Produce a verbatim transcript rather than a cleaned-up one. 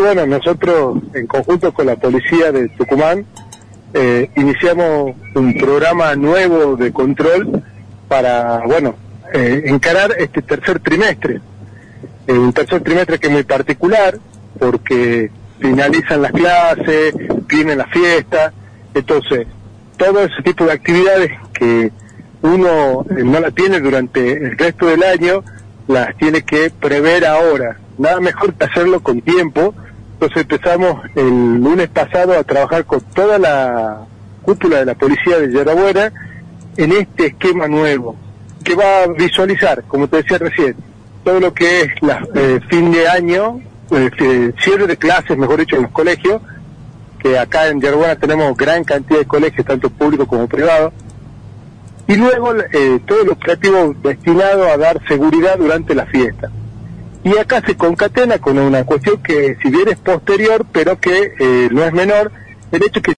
bueno, nosotros en conjunto con la policía de Tucumán eh, iniciamos un programa nuevo de control para, bueno, eh, encarar este tercer trimestre. Eh, un tercer trimestre que es muy particular porque finalizan las clases, vienen las fiestas, entonces todo ese tipo de actividades que uno eh, no la tiene durante el resto del año, las tiene que prever ahora. Nada mejor que hacerlo con tiempo. Entonces empezamos el lunes pasado a trabajar con toda la cúpula de la policía de Yerba Buena en este esquema nuevo, que va a visualizar, como te decía recién, todo lo que es la, eh, fin de año, eh, cierre de clases, mejor dicho, en los colegios, que acá en Yerba Buena tenemos gran cantidad de colegios, tanto públicos como privados, y luego eh, todo el operativo destinado a dar seguridad durante la fiesta. Y acá se concatena con una cuestión que si bien es posterior, pero que eh, no es menor, el hecho que